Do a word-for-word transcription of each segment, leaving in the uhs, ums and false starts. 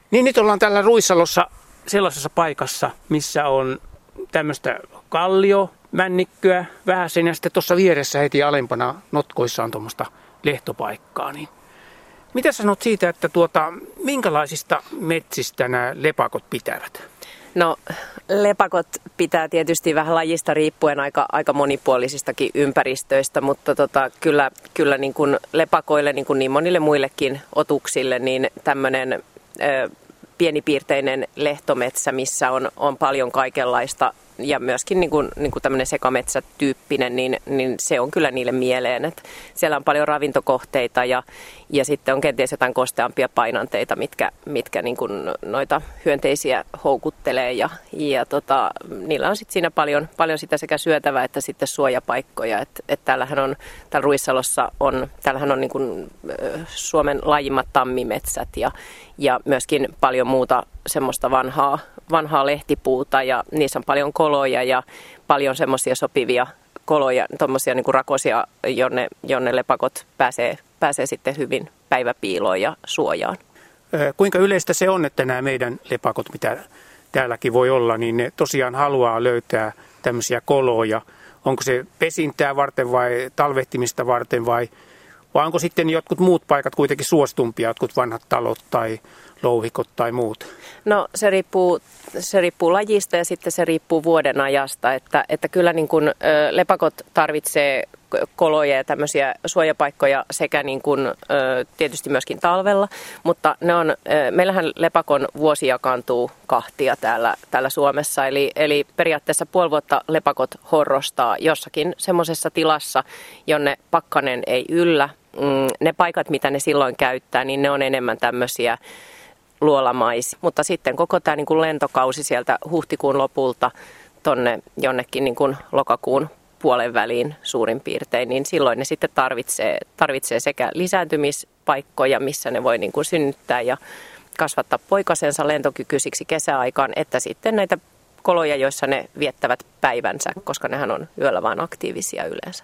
Niin nyt ollaan täällä Ruissalossa sellaisessa paikassa, missä on tämmöistä kallio, männikköä, vähäsen ja sitten tuossa vieressä heti alempana notkoissa on tuommoista lehtopaikkaa. Niin mitä sanot siitä, että tuota, minkälaisista metsistä nämä lepakot pitävät? No lepakot pitää tietysti vähän lajista riippuen aika, aika monipuolisistakin ympäristöistä, mutta tota, kyllä, kyllä niin kuin lepakoille niin kuin niin monille muillekin otuksille niin tämmöinen ö, pienipiirteinen lehtometsä, missä on, on paljon kaikenlaista ja myöskin niin kuin, niin kuin tämmöinen sekametsätyyppinen, niin, niin se on kyllä niille mieleen. Että siellä on paljon ravintokohteita ja, ja sitten on kenties jotain kosteampia painanteita, mitkä, mitkä niin kuin noita hyönteisiä houkuttelee. Ja, ja tota, niillä on sitten siinä paljon, paljon sitä sekä syötävää että sitten suojapaikkoja. Et, et täällähän on, täällä Ruissalossa on, täällähän on niin kuin Suomen lajimmat tammimetsät ja, ja myöskin paljon muuta semmoista vanhaa, vanhaa lehtipuuta ja niissä on paljon koloja ja paljon semmoisia sopivia koloja, tuommoisia niin kuin rakosia, jonne, jonne lepakot pääsee, pääsee sitten hyvin päiväpiiloon ja suojaan. Kuinka yleistä se on, että nämä meidän lepakot, mitä täälläkin voi olla, niin ne tosiaan haluaa löytää tämmöisiä koloja. Onko se pesintää varten vai talvehtimista varten vai, vai onko sitten jotkut muut paikat kuitenkin suositumpia, jotkut vanhat talot tai louhikot tai muut? No se riippuu, se riippuu lajista ja sitten se riippuu vuoden ajasta, että, että kyllä niin kuin, ö, lepakot tarvitsee koloja ja tämmöisiä suojapaikkoja sekä niin kuin, ö, tietysti myöskin talvella, mutta ne on, ö, meillähän lepakon vuosi jakaantuu kahtia täällä, täällä Suomessa, eli, eli periaatteessa puoli vuotta lepakot horrostaa jossakin semmoisessa tilassa, jonne pakkanen ei yllä. Ne paikat, mitä ne silloin käyttää, niin ne on enemmän tämmöisiä luolamaisia. Mutta sitten koko tämä niin kuin lentokausi sieltä huhtikuun lopulta tonne jonnekin niin kuin lokakuun puolen väliin suurin piirtein, niin silloin ne sitten tarvitsee, tarvitsee sekä lisääntymispaikkoja, missä ne voi niin kuin synnyttää ja kasvattaa poikasensa lentokykyisiksi kesäaikaan, että sitten näitä koloja, joissa ne viettävät päivänsä, koska nehän on yöllä vaan aktiivisia yleensä.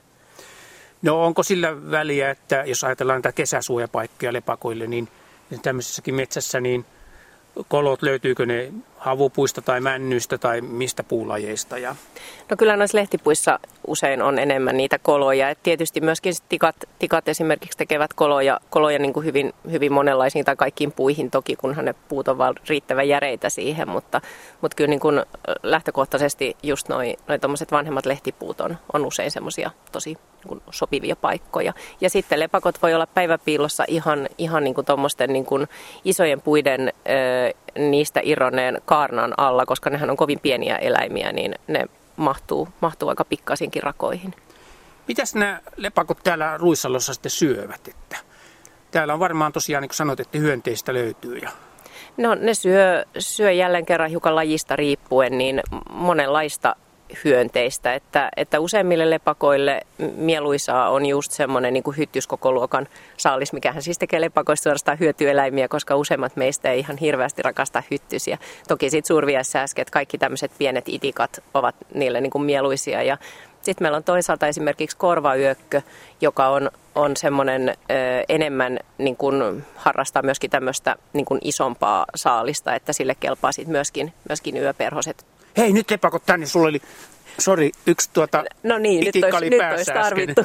No onko sillä väliä, että jos ajatellaan näitä kesäsuojapaikkoja lepakoille, niin tämmöisessäkin metsässä, niin kolot löytyykö ne havupuista tai männyistä tai mistä puulajeista? Ja... No kyllä noissa lehtipuissa usein on enemmän niitä koloja. Et tietysti myöskin tikat, tikat esimerkiksi tekevät koloja, koloja niin kuin hyvin, hyvin monenlaisiin tai kaikkiin puihin toki, kunhan ne puut on vaan riittävän järeitä siihen. Mutta, mutta kyllä niin kuin lähtökohtaisesti just noi, noi tommoset vanhemmat lehtipuut on, on usein semmoisia tosi niin kuin sopivia paikkoja. Ja sitten lepakot voi olla päiväpiilossa ihan, ihan niin kuin tommosten niin kuin isojen puiden ö, niistä irronneen kaarnan alla, koska nehän on kovin pieniä eläimiä, niin ne mahtuu, mahtuu aika pikkaisinkin rakoihin. Mitäs nämä lepakot täällä Ruissalossa sitten syövät? Että täällä on varmaan tosiaan, niin kuin sanoit, että hyönteistä löytyy. Ja... No ne syö, syö jälleen kerran hiukan lajista riippuen niin monenlaista hyönteistä, että, että useimmille lepakoille mieluisaa on just semmoinen niin kuin hyttyskokoluokan saalis, mikähän siis tekee lepakoista suorastaan hyötyeläimiä, koska useimmat meistä ei ihan hirveästi rakasta hyttysiä. Toki sitten suurviässääsket, kaikki tämmöiset pienet itikat ovat niille niin kuin mieluisia. Ja sitten meillä on toisaalta esimerkiksi korvayökkö, joka on, on semmoinen ö, enemmän niin kuin harrastaa myöskin tämmöistä niin kuin isompaa saalista, että sille kelpaa sitten myöskin, myöskin yöperhoset. Hei, nyt lepakot tänne, sulla oli, sori, yksi tuota no niin, nyt olisi, nyt olisi tarvittu,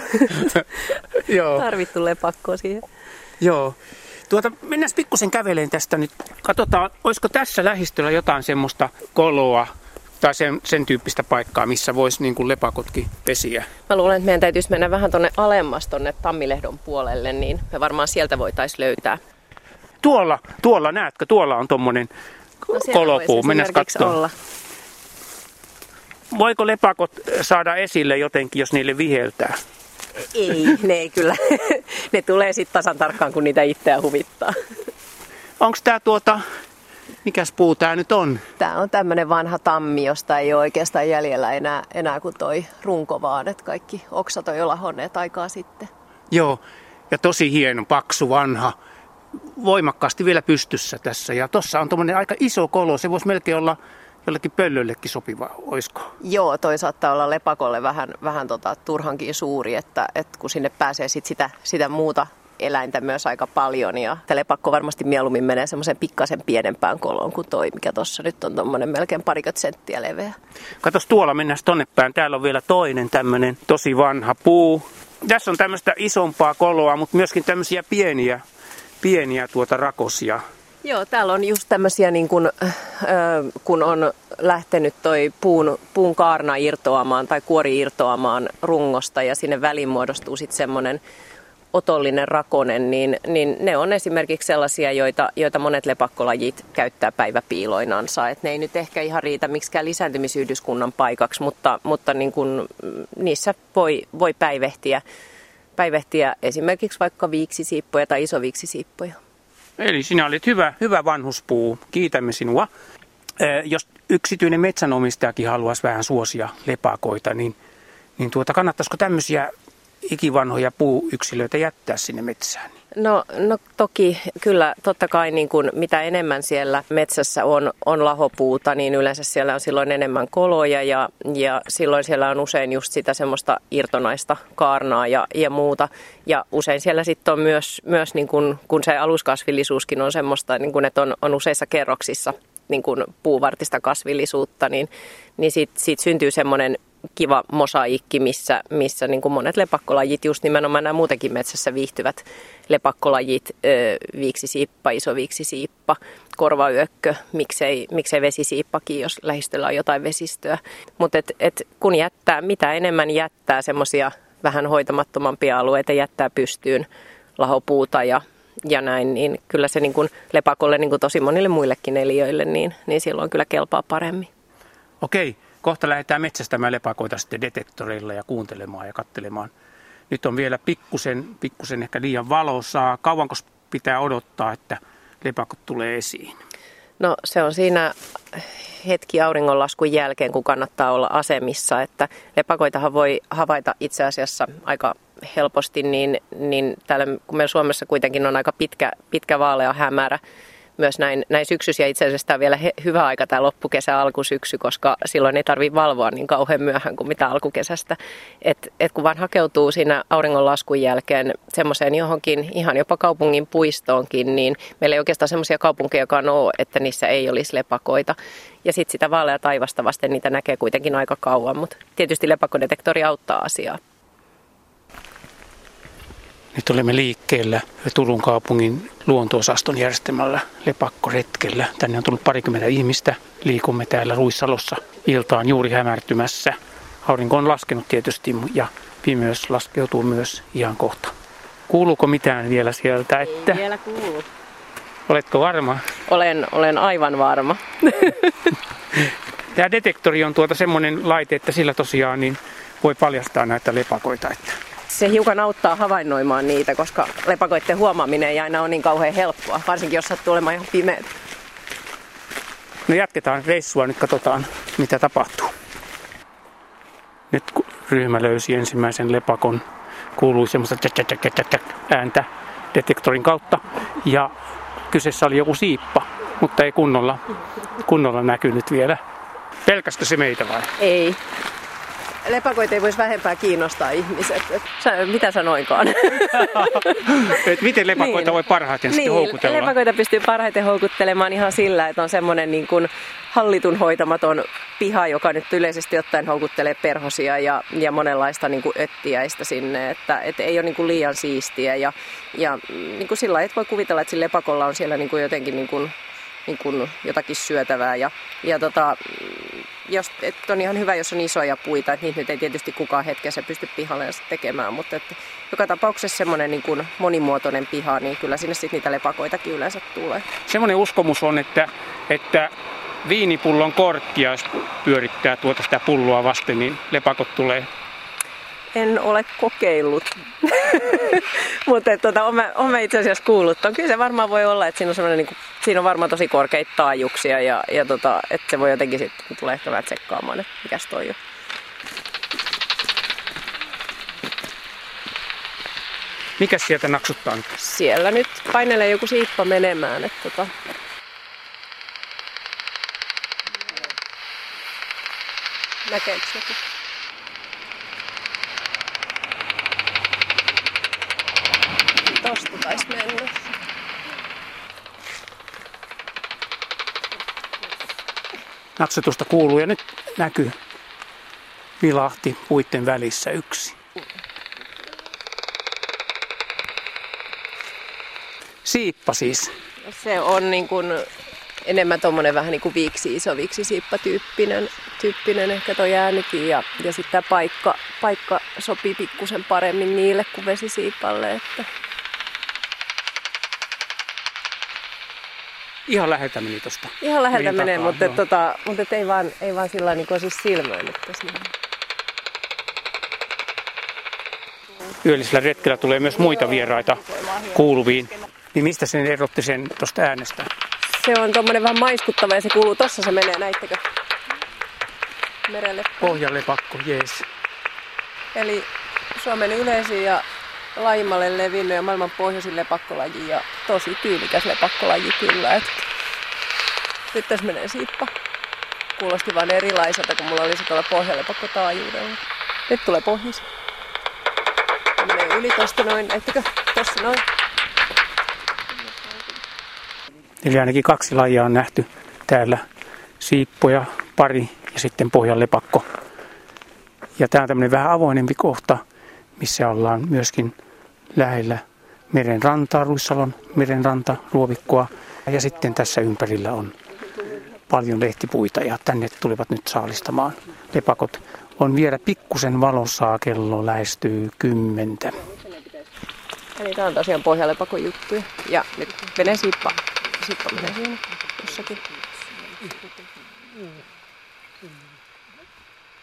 Joo. tarvittu lepakkoa siihen. Joo. Tuota, mennään pikkusen käveleen tästä nyt. Katsotaan, olisiko tässä lähistöllä jotain semmoista koloa tai sen, sen tyyppistä paikkaa, missä voisi niin kuin lepakotkin pesiä. Mä luulen, että meidän täytyisi mennä vähän tuonne alemmas, tuonne Tammilehdon puolelle, niin me varmaan sieltä voitaisiin löytää. Tuolla, tuolla, näetkö, tuolla on tommonen no, kolopuu. Mennään katsomaan. Olla. Voiko lepakot saada esille jotenkin, jos niille viheltää? Ei, ne ei kyllä. Ne tulee sitten tasan tarkkaan, kun niitä itseä huvittaa. Onko tämä tuota, mikäs puu tämä nyt on? Tämä on tämmöinen vanha tammi, josta ei ole oikeastaan jäljellä enää, enää kuin toi runko vaan, että kaikki oksat on jo lahonneet aikaa sitten. Joo, ja tosi hieno, paksu, vanha, voimakkaasti vielä pystyssä tässä. Ja tuossa on tommoinen aika iso kolo, se voisi melkein olla jollekin pöllöllekin sopiva, oisko? Joo, toi saattaa olla lepakolle vähän, vähän tota, turhankin suuri, että, että kun sinne pääsee sit sitä, sitä muuta, eläintä myös aika paljon ja lepakko varmasti mieluummin menee semmoisen pikkasen pienempään koloon kuin toi, mikä tuossa nyt on tuommoinen melkein parikymmentä senttiä leveä. Katos, tuolla mennään tonne päin. Täällä on vielä toinen tämmöinen tosi vanha puu. Tässä on tämmöistä isompaa koloa, mutta myöskin tämmöisiä pieniä, pieniä tuota rakosia. Joo, täällä on just tämmöisiä, niin kun, äh, kun on lähtenyt toi puun, puun kaarna irtoamaan tai kuori irtoamaan rungosta ja sinne väliin muodostuu sitten semmoinen otollinen rakonen, niin, niin ne on esimerkiksi sellaisia, joita, joita monet lepakkolajit käyttää päiväpiiloinansa. Et ne ei nyt ehkä ihan riitä miksikään lisääntymisyhdyskunnan paikaksi, mutta, mutta niin kun, niissä voi, voi päivehtiä, päivehtiä esimerkiksi vaikka viiksisiippoja tai isoviiksisiippoja. Eli sinä olet hyvä, hyvä vanhuspuu. Kiitämme sinua. Ee, jos yksityinen metsänomistajakin haluaisi vähän suosia lepakoita, niin, niin tuota, kannattaisiko tämmöisiä ikivanhoja puuyksilöitä jättää sinne metsään? No, no toki kyllä totta kai niin kuin mitä enemmän siellä metsässä on, on lahopuuta, niin yleensä siellä on silloin enemmän koloja ja, ja silloin siellä on usein just sitä semmoista irtonaista kaarnaa ja, ja muuta. Ja usein siellä sitten on myös, myös niin kuin, kun se aluskasvillisuuskin on semmoista, niin kuin, että on, on useissa kerroksissa niin kuin puuvartista kasvillisuutta, niin, niin siitä, siitä syntyy semmoinen kiva mosaikki, missä, missä niin kuin monet lepakkolajit, just nimenomaan nämä muutenkin metsässä viihtyvät lepakkolajit, viiksisiippa, isoviiksisiippa, korvayökkö, miksei, miksei vesisiippakin, jos lähistöllä on jotain vesistöä. Mutta et, et kun jättää, mitä enemmän jättää semmoisia vähän hoitamattomampia alueita, jättää pystyyn lahopuuta ja, ja näin, niin kyllä se niin kuin lepakolle, niin kuin tosi monille muillekin eliöille, niin, niin silloin kyllä kelpaa paremmin. Okei. Kohta lähdetään metsästämään lepakoita sitten detektoreilla ja kuuntelemaan ja katselemaan. Nyt on vielä pikkusen, pikkusen ehkä liian valosaa. Kauanko pitää odottaa, että lepakot tulee esiin? No se on siinä hetki auringonlaskun jälkeen, kun kannattaa olla asemissa. Että lepakoitahan voi havaita itse asiassa aika helposti, niin, niin täällä, kun meillä Suomessa kuitenkin on aika pitkä, pitkä vaalea hämärä, myös näin, näin syksyisiä itse asiassa tämä on vielä he, hyvä aika tämä loppukesä, alkusyksy, koska silloin ei tarvitse valvoa niin kauhean myöhään kuin mitä alkukesästä. Et, et kun vaan hakeutuu siinä auringonlaskun jälkeen semmoiseen johonkin ihan jopa kaupungin puistoonkin, niin meillä ei oikeastaan semmoisia kaupunkejakaan ole, että niissä ei olisi lepakoita. Ja sitten sitä vaaleaa taivasta vasten niitä näkee kuitenkin aika kauan, mutta tietysti lepakkodetektori auttaa asiaa. Nyt olemme liikkeellä Turun kaupungin luonto-osaston järjestämällä lepakkoretkellä. Tänne on tullut parikymmentä ihmistä. Liikumme täällä Ruissalossa iltaan juuri hämärtymässä. Aurinko on laskenut tietysti ja pimeys laskeutuu myös ihan kohta. Kuuluuko mitään vielä sieltä? Että... Ei vielä kuulu. Oletko varma? Olen, olen aivan varma. Tämä detektori on tuota semmoinen laite, että sillä tosiaan niin voi paljastaa näitä lepakoita. Että... Se hiukan auttaa havainnoimaan niitä, koska lepakoiden huomaaminen ei aina ole niin kauhean helppoa, varsinkin jos sattuu olemaan ihan pimeät. No jatketaan reissua, nyt katsotaan mitä tapahtuu. Nyt kun ryhmä löysi ensimmäisen lepakon, kuului semmoista ääntä detektorin kautta ja kyseessä oli joku siippa, mutta ei kunnolla, kunnolla näkynyt vielä. Pelkästö se meitä vai? Ei. Lepakoita ei voisi vähempää kiinnostaa ihmiset. Sä, mitä sanoinkaan? Et miten lepakoita niin. voi parhaiten niin, houkutella? Lepakoita pystyy parhaiten houkuttelemaan ihan sillä, että on semmoinen niin kuin hallitun hoitamaton piha, joka nyt yleisesti ottaen houkuttelee perhosia ja, ja monenlaista niin kuin öttiäistä sinne. Että et ei ole niin kuin liian siistiä ja, ja niin kuin sillä lailla, että voi kuvitella, että sillä lepakolla on siellä niin kuin jotenkin niin kuin, niin kuin jotakin syötävää ja, ja tota, jos, että on ihan hyvä, jos on isoja puita, että niitä nyt ei tietysti kukaan hetkessä pysty pihalle tekemään, mutta että joka tapauksessa semmoinen niin kuin monimuotoinen piha, niin kyllä sinne sitten niitä lepakoitakin yleensä tulee. Semmoinen uskomus on, että, että viinipullon korkkia, jos pyörittää tuota sitä pulloa vasten, niin lepakot tulee. En ole kokeillut, mutta tuota, olen itse asiassa kuullut. Kyllä se varmaan voi olla, että siinä on, niin kuin, siinä on varmaan tosi korkeita taajuuksia ja, ja tota, että se voi jotenkin sitten tulee ehkä vähän tsekkaamaan, että mikäs toi on. Mikäs sieltä naksuttaa nyt? Siellä nyt painelee joku siippa menemään. Että tota... Näkeekö joku? tosta taisi mennä. Naksutusta kuuluu ja nyt näkyy vilahti puitten välissä yksi. Siippa siis. Se on niin kuin enemmän tuommoinen vähän niin kuin viiksi, iso viiksisiippa tyyppinen, tyyppinen ehkä toi äänikin. Ja, ja sitten tämä paikka, paikka sopii pikkusen paremmin niille kuin vesisiipalle. Että. Ihan läheltä meni tosta. Ihan läheltä menee, takaa, mutta, tota, mutta ei vaan, ei vaan sillä niin kuin siis silmöinyt tässä. Yöllisellä retkellä tulee myös muita vieraita kuuluviin. Niin mistä sen erotti sen tuosta äänestä? Se on tommonen vähän maiskuttava ja se kuuluu, tossa se menee, näittekö? Merelle. Pohjalepakko, jees. Eli Suomen yleisin ja laajimalle levinnyt ja maailman pohjoisin lepakkolaji ja tosi tyylikäs lepakkolaji kyllä. Et nyt tässä menee siippa. Kuulosti vaan erilaiselta, kun mulla oli se tuolla pohjalepakkotaajuudella. Nyt tulee pohjisi. Menee yli tosta noin, näittekö? Tossa noin. Eli ainakin kaksi lajia on nähty täällä. Siippoja, pari ja sitten pohjanlepakko. Ja tämä on tämmöinen vähän avoinempi kohta, missä ollaan myöskin lähellä meren rantaa, Ruissalon meren ranta, ruovikkoa. Ja sitten tässä ympärillä on paljon lehtipuita ja tänne tulivat nyt saalistamaan lepakot. On vielä pikkusen valosaa, kello lähestyy kymmentä. Eli tämä on tosiaan pohjalepakon juttuja. Ja nyt menee siippa. Siippa menee siinä jossakin.